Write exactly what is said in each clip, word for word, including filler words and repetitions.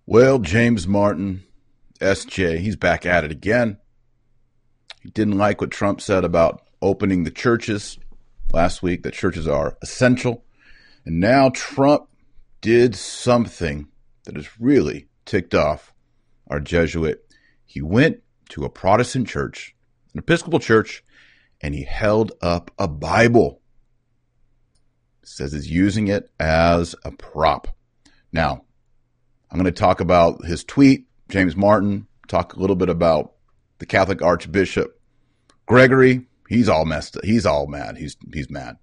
Well, James Martin, S J, he's back at it again. He didn't like what Trump said about opening the churches last week, that churches are essential. And now Trump did something that has really ticked off our Jesuit. He went to a Protestant church, an Episcopal church, and he held up a Bible. It says he's using it as a prop. Now, I'm going to talk about his tweet, James Martin, talk a little bit about the Catholic Archbishop Gregory. He's all messed up. He's all mad. He's he's mad.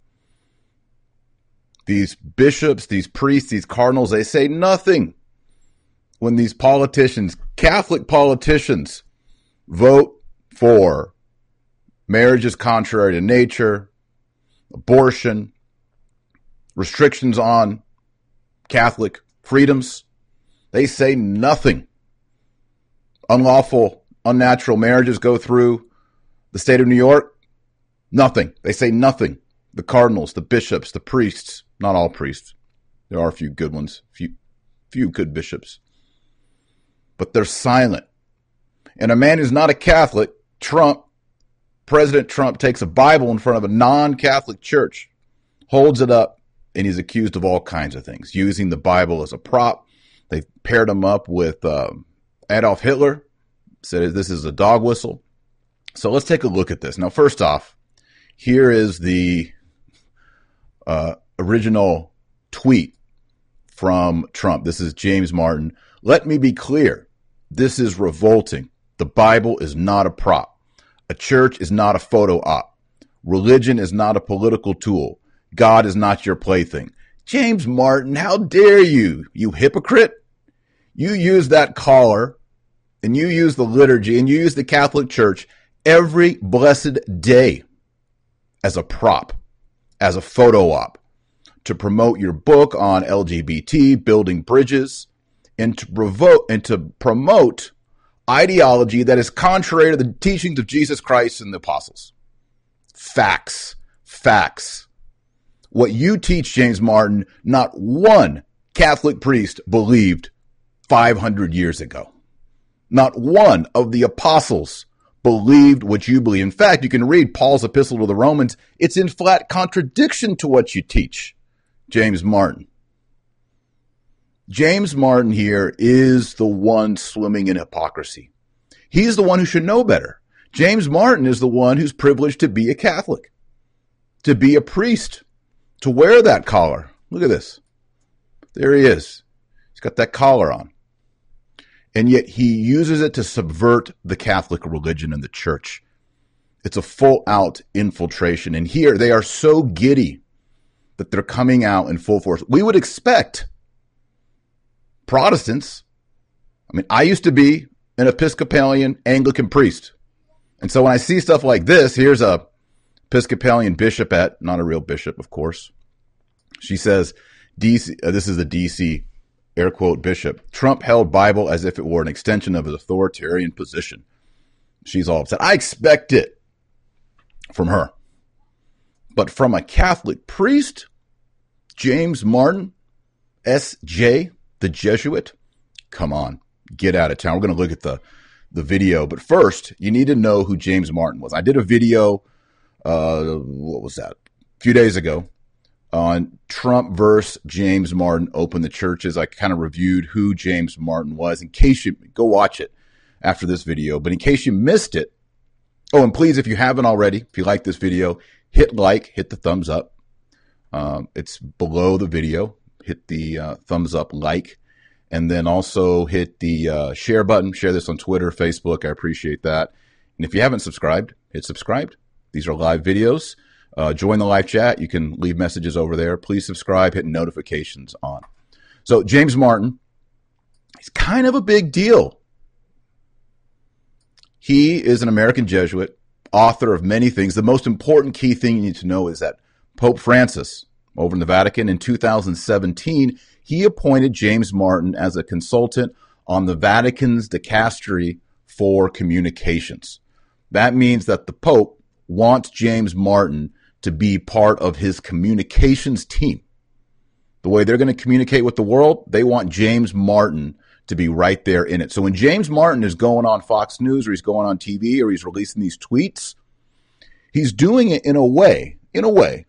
These bishops, these priests, these cardinals, they say nothing when these politicians, Catholic politicians, vote for marriages contrary to nature, abortion, restrictions on Catholic freedoms. They say nothing. Unlawful, unnatural marriages go through the state of New York. Nothing. They say nothing. The cardinals, the bishops, the priests, not all priests. There are a few good ones, few, few good bishops. But they're silent. And a man who's not a Catholic, Trump, President Trump, takes a Bible in front of a non-Catholic church, holds it up, and he's accused of all kinds of things, using the Bible as a prop. They've paired him up with uh, Adolf Hitler, said this is a dog whistle. So let's take a look at this. Now, first off, here is the uh, original tweet from Trump. This is James Martin. Let me be clear. This is revolting. The Bible is not a prop. A church is not a photo op. Religion is not a political tool. God is not your plaything. James Martin, how dare you, you hypocrite? You use that collar and you use the liturgy and you use the Catholic Church every blessed day as a prop, as a photo op, to promote your book on L G B T, building bridges, and to provoke and to promote ideology that is contrary to the teachings of Jesus Christ and the apostles. Facts, facts. What you teach, James Martin, not one Catholic priest believed five hundred years ago. Not one of the apostles believed what you believe. In fact, you can read Paul's epistle to the Romans. It's in flat contradiction to what you teach, James Martin. James Martin here is the one swimming in hypocrisy. He's the one who should know better. James Martin is the one who's privileged to be a Catholic, to be a priest, to wear that collar. Look at this. There he is. He's got that collar on. And yet he uses it to subvert the Catholic religion and the church. It's a full-out infiltration. And here they are so giddy that they're coming out in full force. We would expect Protestants. I mean, I used to be an Episcopalian Anglican priest. And so when I see stuff like this, here's a Episcopalian bishopette, not a real bishop, of course. She says, D C, uh, this is a D C air quote bishop. Trump held Bible as if it were an extension of his authoritarian position. She's all upset. I expect it from her. But from a Catholic priest, James Martin, S J, the Jesuit, come on, get out of town. We're going to look at the, the video. But first, you need to know who James Martin was. I did a video, uh, what was that, a few days ago, on Trump versus James Martin open the churches. I kind of reviewed who James Martin was. In case you go watch it after this video, but in case you missed it, oh, and please, if you haven't already, if you like this video, hit like, hit the thumbs up. Um, it's below the video. Hit the uh, thumbs up, like, and then also hit the uh, share button. Share this on Twitter, Facebook. I appreciate that. And if you haven't subscribed, hit subscribe. These are live videos. Uh, join the live chat. You can leave messages over there. Please subscribe, hit notifications on. So James Martin, he's kind of a big deal. He is an American Jesuit, author of many things. The most important key thing you need to know is that Pope Francis, over in the Vatican in two thousand seventeen, he appointed James Martin as a consultant on the Vatican's dicastery for communications. That means that the Pope wants James Martin to be part of his communications team. the way they're going to communicate with the world, they want James Martin to be right there in it. So when James Martin is going on Fox News or he's going on T V or he's releasing these tweets, he's doing it in a way, in a way,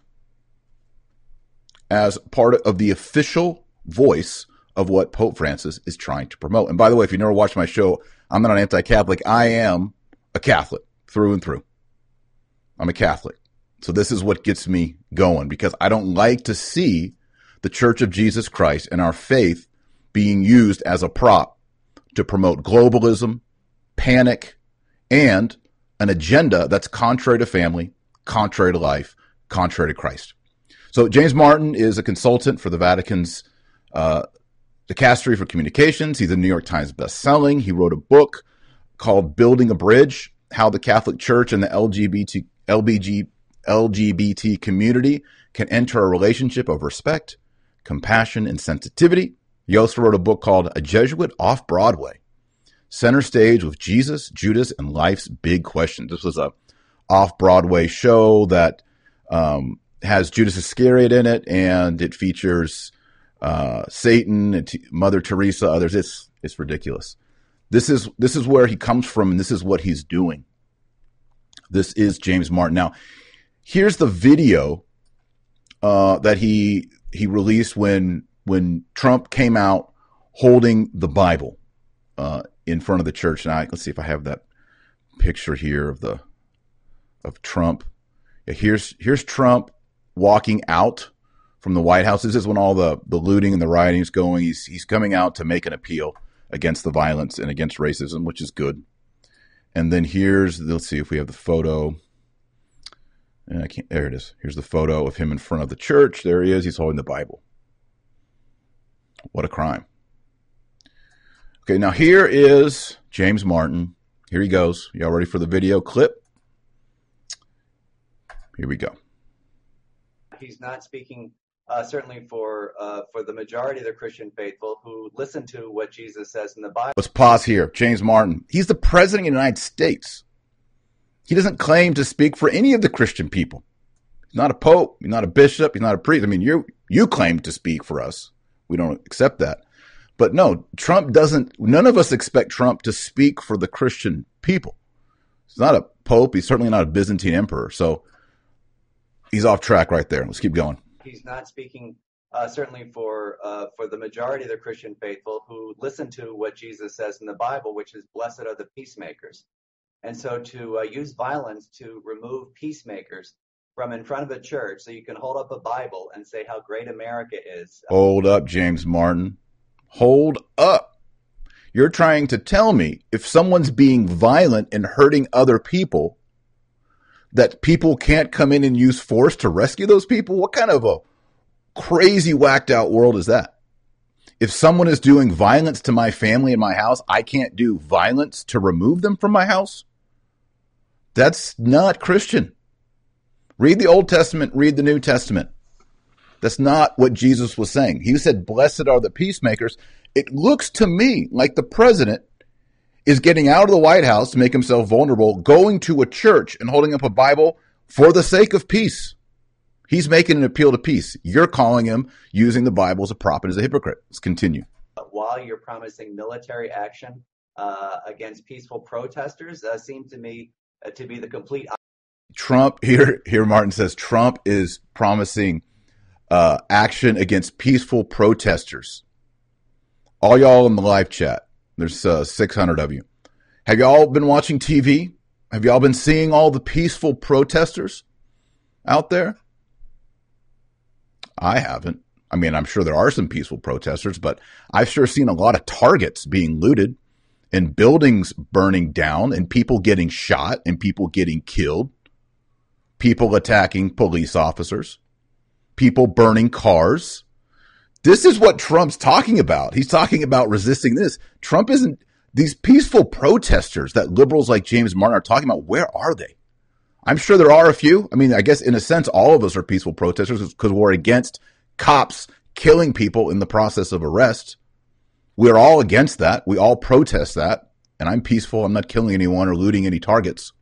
as part of the official voice of what Pope Francis is trying to promote. And by the way, if you never watched my show, I'm not an anti-Catholic. I am a Catholic through and through. I'm a Catholic. So this is what gets me going, because I don't like to see the Church of Jesus Christ and our faith being used as a prop to promote globalism, panic, and an agenda that's contrary to family, contrary to life, contrary to Christ. So James Martin is a consultant for the Vatican's uh, Dicastery for Communications. He's a New York Times bestselling. He wrote a book called Building a Bridge: How the Catholic Church and the L G B T, L B G, L G B T community can enter a relationship of respect, compassion, and sensitivity. He also wrote a book called A Jesuit Off Broadway: Center Stage with Jesus, Judas, and Life's Big Questions. This was a off-Broadway show that um, has Judas Iscariot in it, and it features uh, Satan and T- Mother Teresa, others. It's it's ridiculous. This is this is where he comes from, and this is what he's doing. This is James Martin. Now, here's the video uh, that he he released when when Trump came out holding the Bible uh, in front of the church. Now, let's see if I have that picture here of the of Trump. Yeah, here's here's Trump walking out from the White House. This is when all the, the looting and the rioting is going. He's he's coming out to make an appeal against the violence and against racism, which is good. And then here's, let's see if we have the photo. And I can't, there it is. Here's the photo of him in front of the church. There he is. He's holding the Bible. What a crime. Okay, now here is James Martin. Here he goes. Y'all ready for the video clip? Here we go. He's not speaking uh, certainly for uh, for the majority of the Christian faithful who listen to what Jesus says in the Bible. Let's pause here. James Martin. He's the president of the United States. He doesn't claim to speak for any of the Christian people. He's not a pope. He's not a bishop. He's not a priest. I mean, you you claim to speak for us. We don't accept that. But no, Trump doesn't. None of us expect Trump to speak for the Christian people. He's not a pope. He's certainly not a Byzantine emperor. So he's off track right there. Let's keep going. He's not speaking uh, certainly for uh, for the majority of the Christian faithful who listen to what Jesus says in the Bible, which is blessed are the peacemakers. And so to uh, use violence to remove peacemakers from in front of a church so you can hold up a Bible and say how great America is. Hold up, James Martin. Hold up. You're trying to tell me if someone's being violent and hurting other people, that people can't come in and use force to rescue those people? What kind of a crazy, whacked out world is that? If someone is doing violence to my family and my house, I can't do violence to remove them from my house? That's not Christian. Read the Old Testament, read the New Testament. That's not what Jesus was saying. He said, blessed are the peacemakers. It looks to me like the president is getting out of the White House to make himself vulnerable, going to a church and holding up a Bible for the sake of peace. He's making an appeal to peace. You're calling him using the Bible as a prop and as a hypocrite. Let's continue. While you're promising military action uh, against peaceful protesters, uh, seems to me uh, to be the complete. Trump, here, here Martin says, Trump is promising uh, action against peaceful protesters. All y'all in the live chat. There's uh, six hundred of you. Have y'all been watching T V? Have y'all been seeing all the peaceful protesters out there? I haven't. I mean, I'm sure there are some peaceful protesters, but I've sure seen a lot of targets being looted and buildings burning down and people getting shot and people getting killed, people attacking police officers, people burning cars. This is what Trump's talking about. He's talking about resisting this. Trump isn't, these peaceful protesters that liberals like James Martin are talking about, where are they? I'm sure there are a few. I mean, I guess in a sense, all of us are peaceful protesters because we're against cops killing people in the process of arrest. We're all against that. We all protest that. And I'm peaceful. I'm not killing anyone or looting any targets.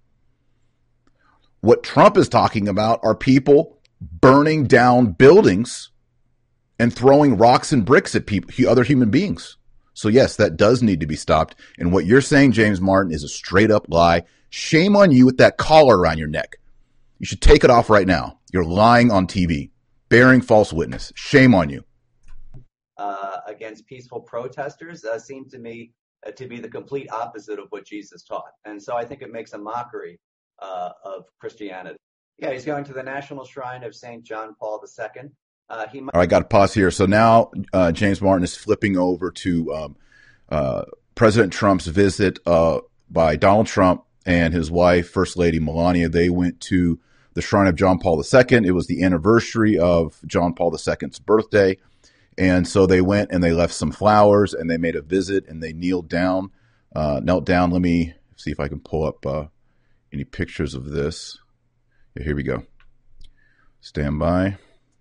What Trump is talking about are people burning down buildings and throwing rocks and bricks at people, other human beings. So yes, that does need to be stopped. And what you're saying, James Martin, is a straight up lie. Shame on you with that collar around your neck. You should take it off right now. You're lying on T V, bearing false witness. Shame on you. Uh, against peaceful protesters uh, seem to me uh, to be the complete opposite of what Jesus taught. And so I think it makes a mockery uh, of Christianity. Yeah, he's going to the National Shrine of Saint John Paul the Second. Uh, he might- All right, got to pause here. So now uh, James Martin is flipping over to um, uh, President Trump's visit uh, by Donald Trump and his wife, First Lady Melania. They went to the Shrine of John Paul the Second. It was the anniversary of John Paul the Second's birthday. And so they went and they left some flowers and they made a visit and they kneeled down, uh, knelt down. Let me see if I can pull up uh, any pictures of this. Yeah, here we go. Stand by.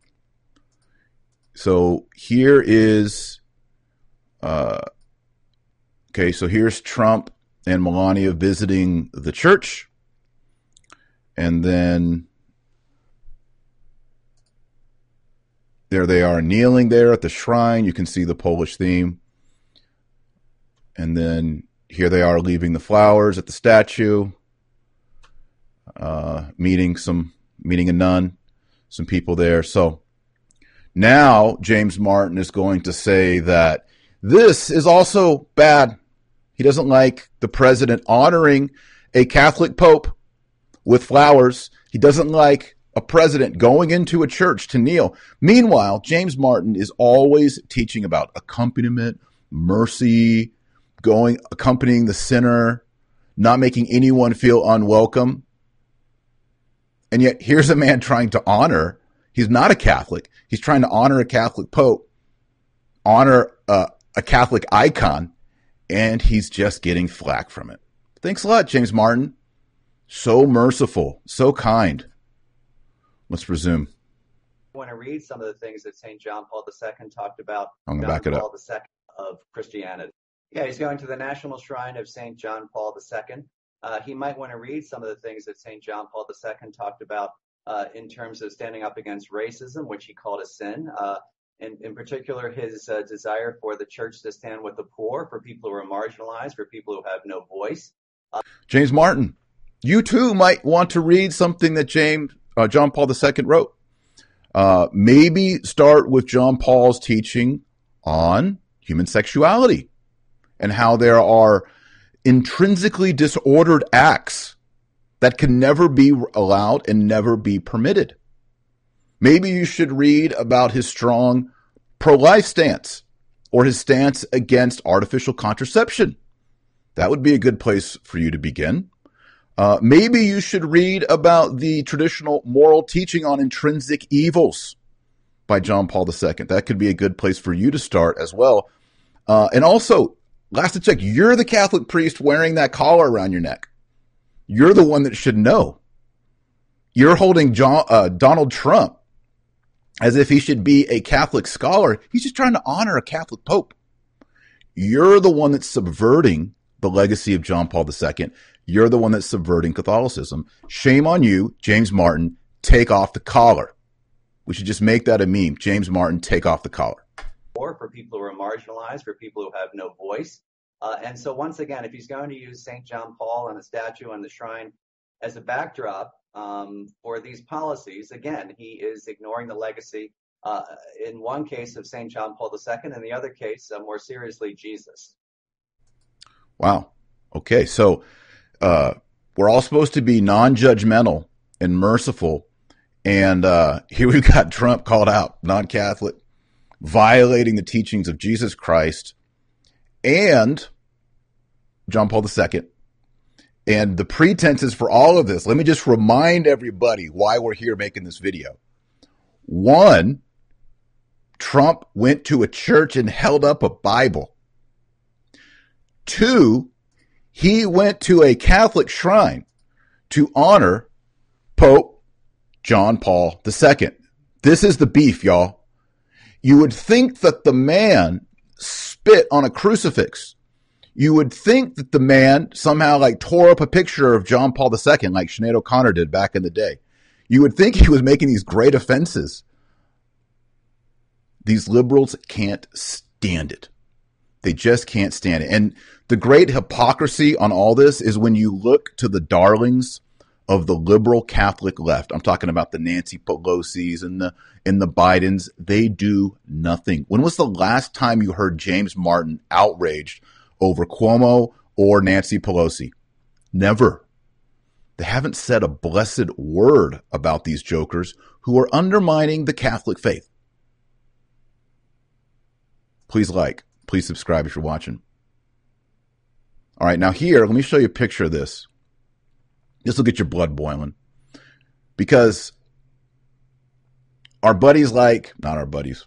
So here is, uh, okay, so here's Trump and Melania visiting the church. And then there they are kneeling there at the shrine. You can see the Polish theme. And then here they are leaving the flowers at the statue, uh, meeting some, meeting a nun, some people there. So now James Martin is going to say that this is also bad. He doesn't like the president honoring a Catholic pope with flowers. He doesn't like a president going into a church to kneel. Meanwhile, James Martin is always teaching about accompaniment, mercy, going, accompanying the sinner, not making anyone feel unwelcome. And yet here's a man trying to honor, he's not a Catholic. He's trying to honor a Catholic pope, honor uh, a Catholic icon, and he's just getting flack from it. Thanks a lot, James Martin. So merciful, so kind. Let's resume. I want to read some of the things that Saint John Paul the Second talked about. I'm going to John back it up. Paul the Second of Christianity. Yeah, he's going to the National Shrine of Saint John Paul the Second. Uh, he might want to read some of the things that Saint John Paul the Second talked about uh, in terms of standing up against racism, which he called a sin. Uh, in, in particular, his uh, desire for the church to stand with the poor, for people who are marginalized, for people who have no voice. Uh, James Martin, you too might want to read something that James uh, John Paul the Second wrote. Uh, maybe start with John Paul's teaching on human sexuality and how there are intrinsically disordered acts that can never be allowed and never be permitted. Maybe you should read about his strong pro-life stance or his stance against artificial contraception. That would be a good place for you to begin. Uh, maybe you should read about the traditional moral teaching on intrinsic evils by John Paul the Second. That could be a good place for you to start as well. Uh, and also, last I checked, you're the Catholic priest wearing that collar around your neck. You're the one that should know. You're holding John, uh, Donald Trump as if he should be a Catholic scholar. He's just trying to honor a Catholic pope. You're the one that's subverting the legacy of John Paul the Second. You're the one that's subverting Catholicism. Shame on you, James Martin. Take off the collar. We should just make that a meme. James Martin, take off the collar. Or for people who are marginalized, for people who have no voice. Uh, and so once again, if he's going to use Saint John Paul and the statue and the shrine as a backdrop um, for these policies, again, he is ignoring the legacy, uh, in one case of Saint John Paul the Second, in the other case, uh, more seriously, Jesus. Wow. Okay, so uh, we're all supposed to be non-judgmental and merciful, and uh, here we've got Trump called out, non-Catholic, violating the teachings of Jesus Christ and John Paul the Second. And the pretenses for all of this, let me just remind everybody why we're here making this video. One, Trump went to a church and held up a Bible. Two, he went to a Catholic shrine to honor Pope John Paul the Second. This is the beef, y'all. You would think that the man spit on a crucifix. You would think that the man somehow like tore up a picture of John Paul the Second like Sinead O'Connor did back in the day. You would think he was making these great offenses. These liberals can't stand it. They just can't stand it. And the great hypocrisy on all this is when you look to the darlings of the liberal Catholic left. I'm talking about the Nancy Pelosi's and the and the Bidens. They do nothing. When was the last time you heard James Martin outraged over Cuomo or Nancy Pelosi? Never. They haven't said a blessed word about these jokers who are undermining the Catholic faith. Please like, please subscribe if you're watching. All right, now here, let me show you a picture of this. This will get your blood boiling. Because our buddies like, not our buddies,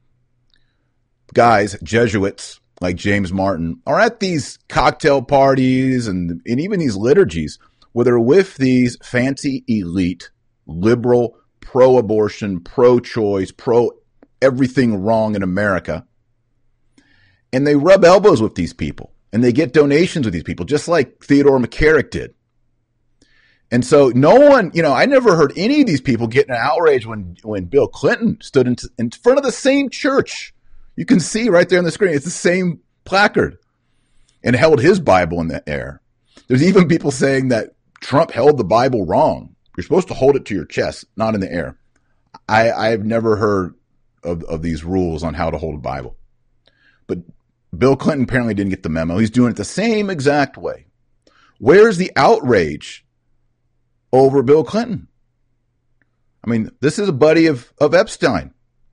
guys, Jesuits like James Martin are at these cocktail parties and, and even these liturgies where they're with these fancy elite, liberal, pro-abortion, pro-choice, pro-everything wrong in America. And they rub elbows with these people. And they get donations with these people, just like Theodore McCarrick did. And so no one, you know, I never heard any of these people getting an outrage when, when Bill Clinton stood in, in front of the same church. You can see right there on the screen, it's the same placard, and held his Bible in the air. There's even people saying that Trump held the Bible wrong. You're supposed to hold it to your chest, not in the air. I, I've never heard of, of these rules on how to hold a Bible. But Bill Clinton apparently didn't get the memo. He's doing it the same exact way. Where's the outrage over Bill Clinton? I mean, this is a buddy of, of Epstein.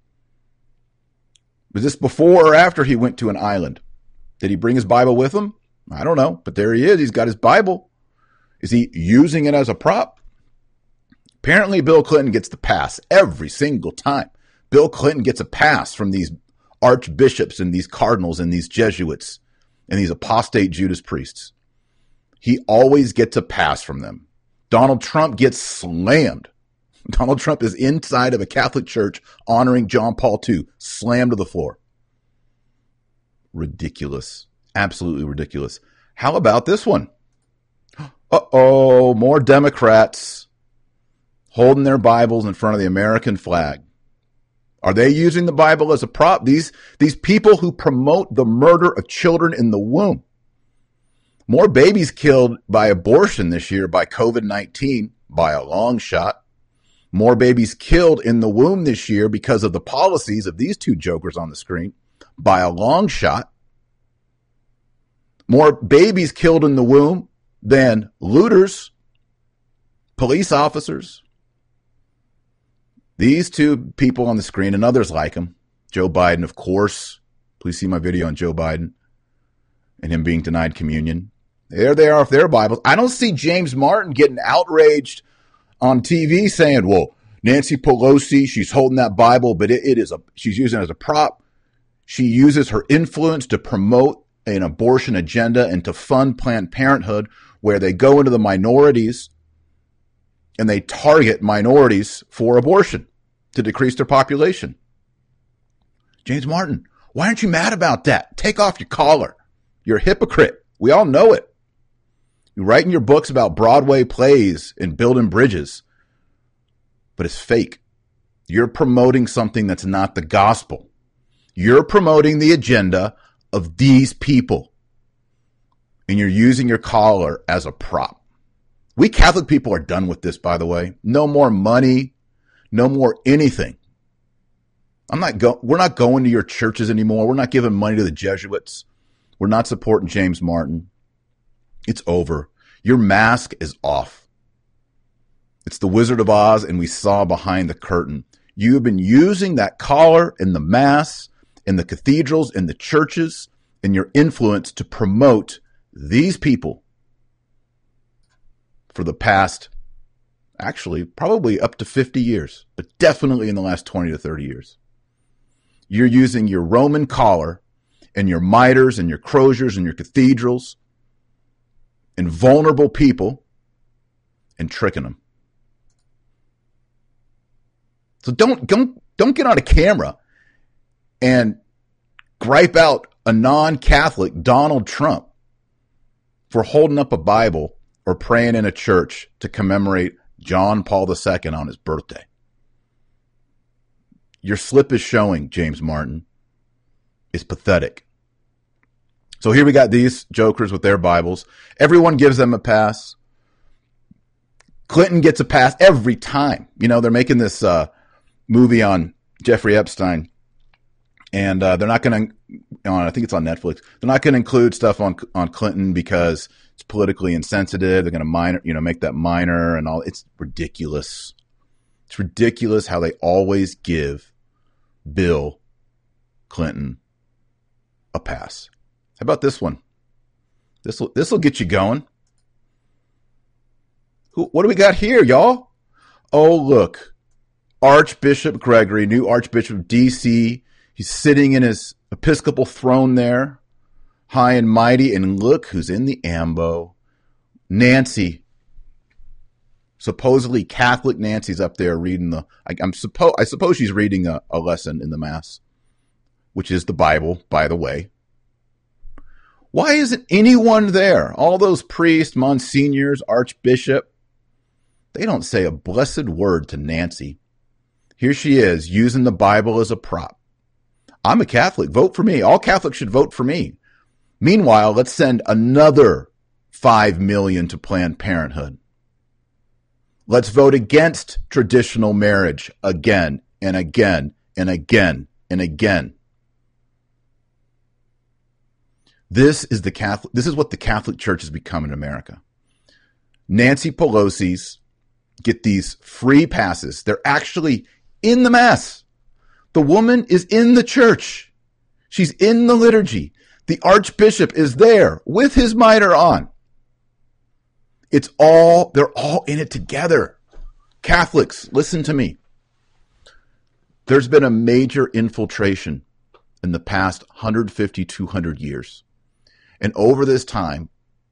Was this before or after he went to an island? Did he bring his Bible with him? I don't know, but there he is. He's got his Bible. Is he using it as a prop? Apparently, Bill Clinton gets the pass every single time. Bill Clinton gets a pass from these archbishops and these cardinals and these Jesuits and these apostate Judas priests. He always gets a pass from them. Donald Trump gets slammed. Donald Trump is inside of a Catholic church honoring John Paul the Second, slammed to the floor. Ridiculous. Absolutely ridiculous. How about this one? Uh-oh, more Democrats holding their Bibles in front of the American flag. Are they using the Bible as a prop? These, these people who promote the murder of children in the womb. More babies killed by abortion this year by COVID nineteen by a long shot. More babies killed in the womb this year because of the policies of these two jokers on the screen by a long shot. More babies killed in the womb than looters, police officers. These two people on the screen and others like him, Joe Biden, of course. Please see my video on Joe Biden and him being denied communion. There they are with their Bibles. I don't see James Martin getting outraged on T V saying, well, Nancy Pelosi, she's holding that Bible, but it, it is a, she's using it as a prop. She uses her influence to promote an abortion agenda and to fund Planned Parenthood, where they go into the minorities and they target minorities for abortion to decrease their population. James Martin, why aren't you mad about that? Take off your collar. You're a hypocrite. We all know it. You write in your books about Broadway plays and building bridges, but it's fake. You're promoting something that's not the gospel. You're promoting the agenda of these people, and you're using your collar as a prop. We Catholic people are done with this, by the way. No more money, no more anything. I'm not go- we're not going to your churches anymore. We're not giving money to the Jesuits. We're not supporting James Martin. It's over. Your mask is off. It's the Wizard of Oz, and we saw behind the curtain. You have been using that collar and the mass and the cathedrals and the churches and your influence to promote these people for the past, actually, probably up to fifty years, but definitely in the last twenty to thirty years. You're using your Roman collar and your miters and your croziers and your cathedrals and vulnerable people and tricking them. So don't, don't, don't get on a camera and gripe out a non-Catholic Donald Trump for holding up a Bible or praying in a church to commemorate John Paul the Second on his birthday. Your slip is showing, James Martin. It's pathetic. So here we got these jokers with their Bibles. Everyone gives them a pass. Clinton gets a pass every time. You know, they're making this uh, movie on Jeffrey Epstein, and uh, they're not going to, I think it's on Netflix, they're not going to include stuff on on Clinton because it's politically insensitive. They're going to minor, you know, make that minor and all. It's ridiculous. It's ridiculous how they always give Bill Clinton a pass. How about this one? This will this will get you going. Who, what do we got here, y'all? Oh, look. Archbishop Gregory, new Archbishop of D C. He's sitting in his episcopal throne there, high and mighty. And look who's in the ambo. Nancy. Supposedly Catholic Nancy's up there reading the, I, I'm suppo- I suppose she's reading a, a lesson in the Mass, which is the Bible, by the way. Why isn't anyone there? All those priests, monsignors, archbishop, they don't say a blessed word to Nancy. Here she is, using the Bible as a prop. I'm a Catholic. Vote for me. All Catholics should vote for me. Meanwhile, let's send another five million dollars to Planned Parenthood. Let's vote against traditional marriage again and again and again and again. This is the Catholic. This is what the Catholic Church has become in America. Nancy Pelosi's get these free passes. They're actually in the Mass. The woman is in the church. She's in the liturgy. The Archbishop is there with his mitre on. It's all, they're all in it together. Catholics, listen to me. There's been a major infiltration in the past one hundred fifty, two hundred years. And over this time,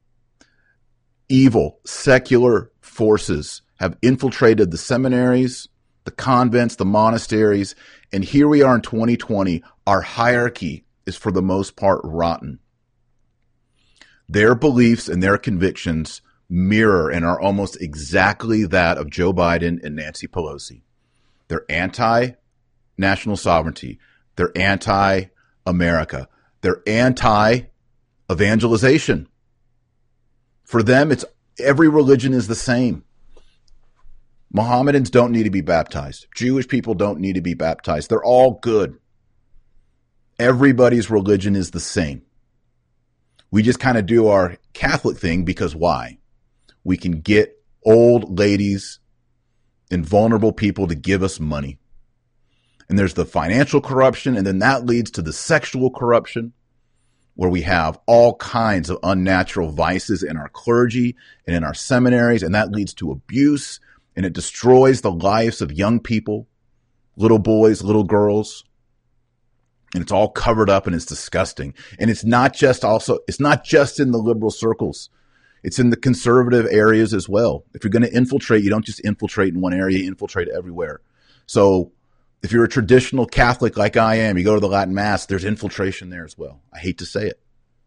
evil, secular forces have infiltrated the seminaries, the convents, the monasteries, and here we are in twenty twenty. Our hierarchy is for the most part rotten. Their beliefs and their convictions mirror and are almost exactly that of Joe Biden and Nancy Pelosi. They're anti-national sovereignty. They're anti-America. They're anti-evangelization. For them, it's every religion is the same. Mohammedans don't need to be baptized. Jewish people don't need to be baptized. They're all good. Everybody's religion is the same. We just kind of do our Catholic thing because why? We can get old ladies and vulnerable people to give us money. And there's the financial corruption, and then that leads to the sexual corruption, where we have all kinds of unnatural vices in our clergy and in our seminaries, and that leads to abuse, and it destroys the lives of young people, little boys, little girls. And it's all covered up and it's disgusting. And it's not just also, it's not just in the liberal circles. It's in the conservative areas as well. If you're going to infiltrate, you don't just infiltrate in one area, you infiltrate everywhere. So if you're a traditional Catholic like I am, you go to the Latin Mass, there's infiltration there as well. I hate to say it.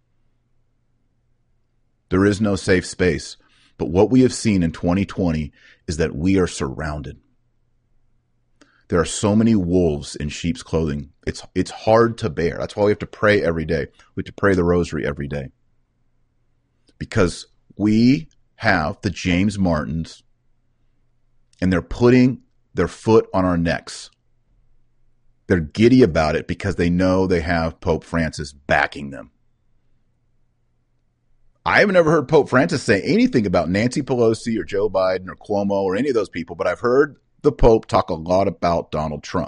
There is no safe space. But what we have seen in twenty twenty is that we are surrounded. There are so many wolves in sheep's clothing. It's it's hard to bear. That's why we have to pray every day. We have to pray the rosary every day. Because we have the James Martins, and they're putting their foot on our necks. They're giddy about it because they know they have Pope Francis backing them. I haven't ever heard Pope Francis say anything about Nancy Pelosi or Joe Biden or Cuomo or any of those people, but I've heard the Pope talk a lot about Donald Trump.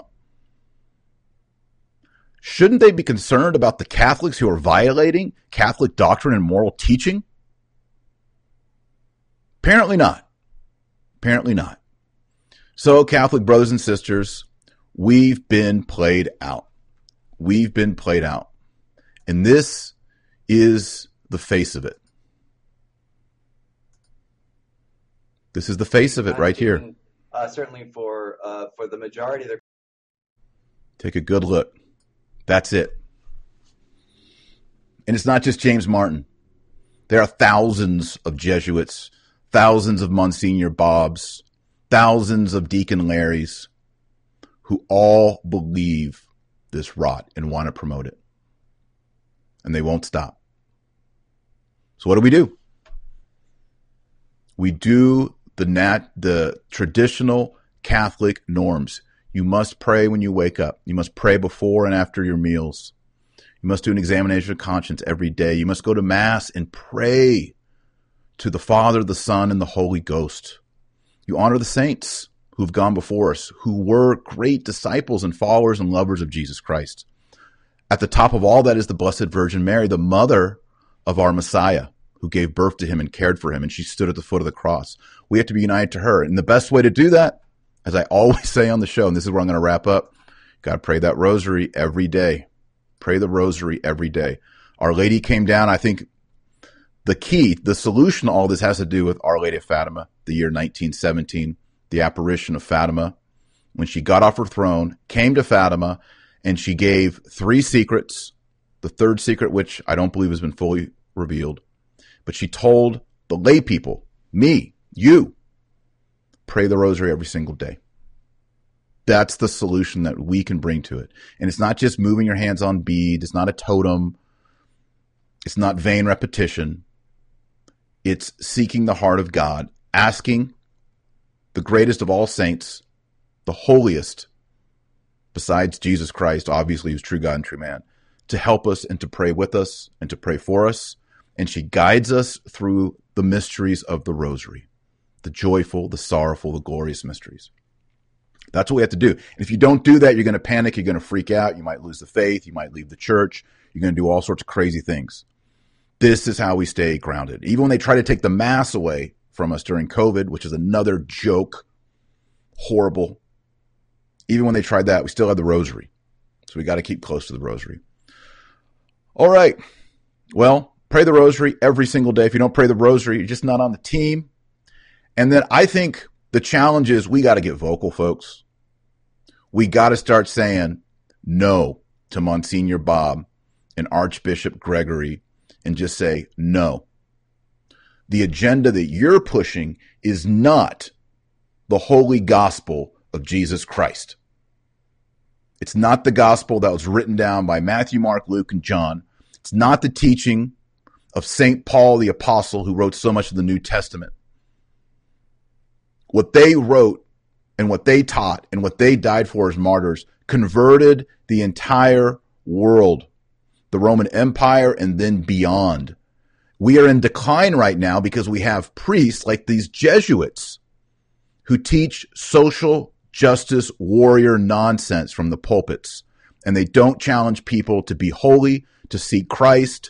Shouldn't they be concerned about the Catholics who are violating Catholic doctrine and moral teaching? Apparently not. Apparently not. So, Catholic brothers and sisters, we've been played out. We've been played out. And this is the face of it. This is the face of it right here. Uh, certainly for uh, for the majority of the... Take a good look. That's it. And it's not just James Martin. There are thousands of Jesuits, thousands of Monsignor Bobs, thousands of Deacon Larrys who all believe this rot and want to promote it. And they won't stop. So what do we do? We do the nat the traditional Catholic norms. You must pray when you wake up. You must pray before and after your meals. You must do an examination of conscience every day. You must go to Mass and pray to the Father, the Son, and the Holy Ghost. You honor the saints who've gone before us, who were great disciples and followers and lovers of Jesus Christ. At the top of all that is the Blessed Virgin Mary, the mother of our Messiah, who gave birth to him and cared for him, and she stood at the foot of the cross. We have to be united to her. And the best way to do that, as I always say on the show, and this is where I'm going to wrap up, got to pray that rosary every day. Pray the rosary every day. Our Lady came down. I think the key, the solution to all this has to do with Our Lady of Fatima, the year nineteen seventeen, the apparition of Fatima. When she got off her throne, came to Fatima, and she gave three secrets, the third secret, which I don't believe has been fully revealed. But she told the lay people, me, you, pray the rosary every single day. That's the solution that we can bring to it. And it's not just moving your hands on bead. It's not a totem. It's not vain repetition. It's seeking the heart of God, asking the greatest of all saints, the holiest, besides Jesus Christ, obviously, who's true God and true man, to help us and to pray with us and to pray for us. And she guides us through the mysteries of the rosary, the joyful, the sorrowful, the glorious mysteries. That's what we have to do. And if you don't do that, you're going to panic. You're going to freak out. You might lose the faith. You might leave the church. You're going to do all sorts of crazy things. This is how we stay grounded. Even when they try to take the Mass away from us during COVID, which is another joke, horrible. Even when they tried that, we still had the rosary. So we got to keep close to the rosary. All right. Well, pray the rosary every single day. If you don't pray the rosary, you're just not on the team. And then I think the challenge is we got to get vocal, folks. We got to start saying no to Monsignor Bob and Archbishop Gregory and just say no. The agenda that you're pushing is not the holy gospel of Jesus Christ. It's not the gospel that was written down by Matthew, Mark, Luke, and John. It's not the teaching of Saint Paul the Apostle, who wrote so much of the New Testament. What they wrote and what they taught and what they died for as martyrs converted the entire world, the Roman Empire, and then beyond. We are in decline right now because we have priests like these Jesuits who teach social justice warrior nonsense from the pulpits, and they don't challenge people to be holy, to seek Christ,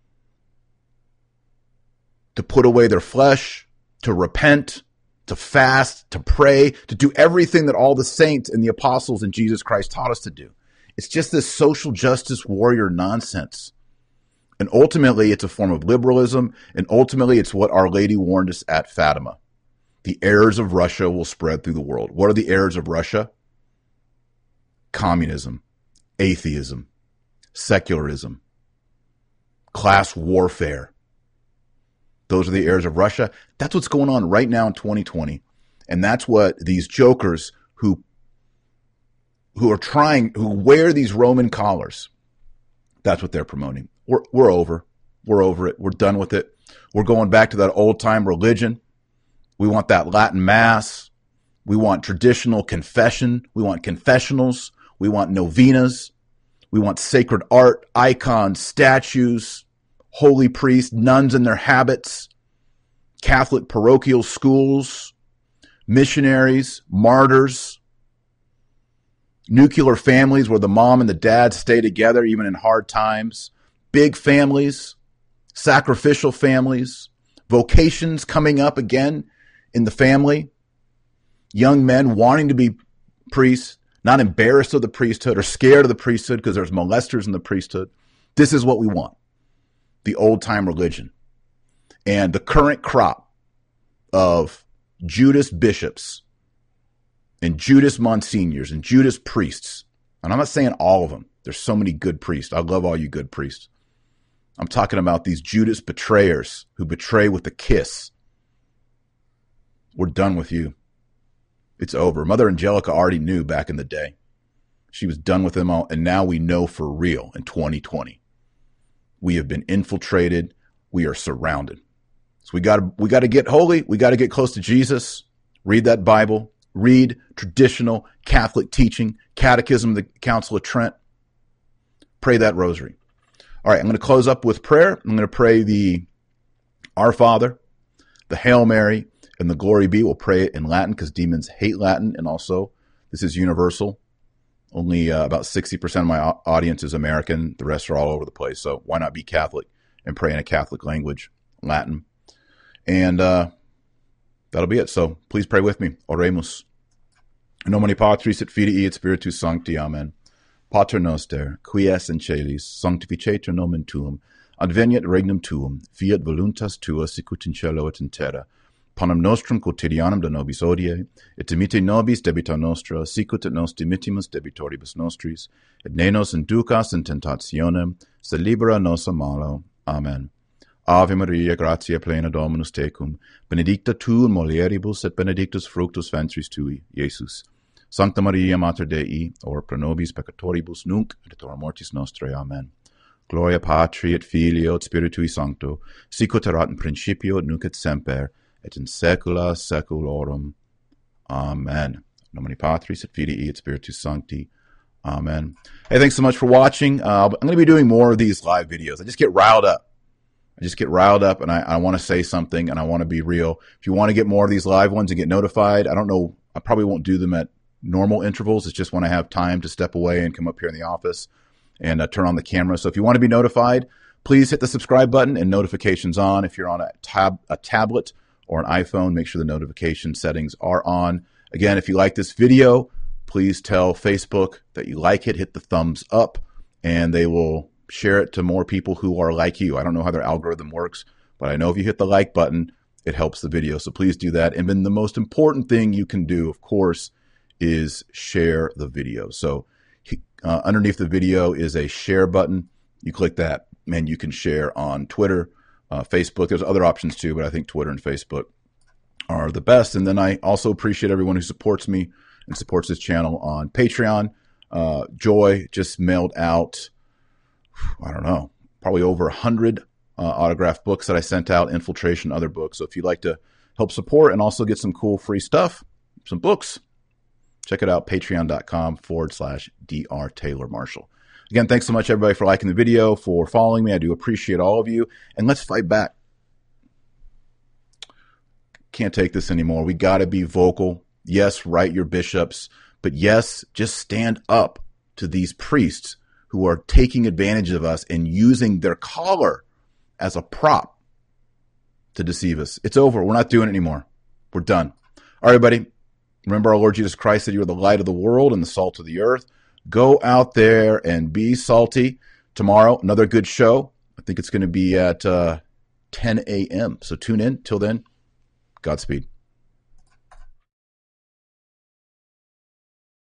to put away their flesh, to repent, to fast, to pray, to do everything that all the saints and the apostles and Jesus Christ taught us to do. It's just this social justice warrior nonsense. And ultimately, it's a form of liberalism, and ultimately, it's what Our Lady warned us at Fatima. The errors of Russia will spread through the world. What are the errors of Russia? Communism, atheism, secularism, class warfare. Those are the errors of Russia. That's what's going on right now in twenty twenty. And that's what these jokers who, who are trying, who wear these Roman collars, that's what they're promoting. We're, we're over. We're over it. We're done with it. We're going back to that old time religion. We want that Latin Mass. We want traditional confession. We want confessionals. We want novenas. We want sacred art, icons, statues, holy priests, nuns in their habits, Catholic parochial schools, missionaries, martyrs, nuclear families where the mom and the dad stay together even in hard times, big families, sacrificial families, vocations coming up again in the family, young men wanting to be priests, not embarrassed of the priesthood or scared of the priesthood because there's molesters in the priesthood. This is what we want. The old-time religion. And the current crop of Judas bishops and Judas monsignors and Judas priests, and I'm not saying all of them. There's so many good priests. I love all you good priests. I'm talking about these Judas betrayers who betray with a kiss. We're done with you. It's over. Mother Angelica already knew back in the day. She was done with them all. And now we know for real in twenty twenty, we have been infiltrated. We are surrounded. So we got to, we got to get holy. We got to get close to Jesus. Read that Bible. Read traditional Catholic teaching, Catechism of the Council of Trent. Pray that rosary. All right, I'm going to close up with prayer. I'm going to pray the Our Father, the Hail Mary, and the Glory Be. We'll pray it in Latin because demons hate Latin. And also, this is universal. Only uh, about sixty percent of my audience is American. The rest are all over the place. So why not be Catholic and pray in a Catholic language, Latin? And uh, that'll be it. So please pray with me. Oremus. In nomine Patris et Filii et Spiritus Sancti. Amen. Pater noster, qui es in celis, sanctificetur nomen tuum, adveniat regnum tuum, fiat voluntas tua sicut in cielo et in terra. Panem nostrum quotidianum da nobis hodie, et dimitte nobis debita nostra, sicut et nos dimittimus debitoribus nostris, et ne nos inducas in tentationem, sed libera nos a malo. Amen. Ave Maria, gratia plena Dominus tecum, benedicta tu in mulieribus, et benedictus fructus ventris tui, Iesus. Sancta Maria, Mater Dei, ora pro nobis peccatoribus, nunc et at hora mortis nostrae. Amen. Gloria Patri et Filio et Spiritui Sancto, sicut erat in principio et nunc et semper, et in saecula saeculorum. Amen. In nomine Patris et Filii et Spiritus Sancti. Amen. Hey, thanks so much for watching. Uh, I'm going to be doing more of these live videos. I just get riled up. I just get riled up, and I, I want to say something, and I want to be real. If you want to get more of these live ones and get notified, I don't know, I probably won't do them at normal intervals. It's just when I have time to step away and come up here in the office and uh, turn on the camera. So if you want to be notified, please hit the subscribe button and notifications on. If you're on a tab, a tablet or an iPhone, make sure the notification settings are on. Again, if you like this video, please tell Facebook that you like it, hit the thumbs up, and they will share it to more people who are like you. I don't know how their algorithm works, but I know if you hit the like button, it helps the video. So please do that. And then the most important thing you can do, of course, is share the video. So uh, underneath the video is a share button. You click that, and you can share on Twitter, uh, Facebook. There's other options too, but I think Twitter and Facebook are the best. And then I also appreciate everyone who supports me and supports this channel on Patreon. Uh, Joy just mailed out, I don't know, probably over a hundred uh, autographed books that I sent out, Infiltration, other books. So if you'd like to help support and also get some cool free stuff, some books, check it out, patreon.com forward slash Dr. Taylor Marshall. Again, thanks so much, everybody, for liking the video, for following me. I do appreciate all of you. And let's fight back. Can't take this anymore. We got to be vocal. Yes, write your bishops. But yes, just stand up to these priests who are taking advantage of us and using their collar as a prop to deceive us. It's over. We're not doing it anymore. We're done. All right, everybody. Remember, our Lord Jesus Christ said you are the light of the world and the salt of the earth. Go out there and be salty. Tomorrow, another good show. I think it's going to be at uh, ten a.m. So tune in. Till then, Godspeed.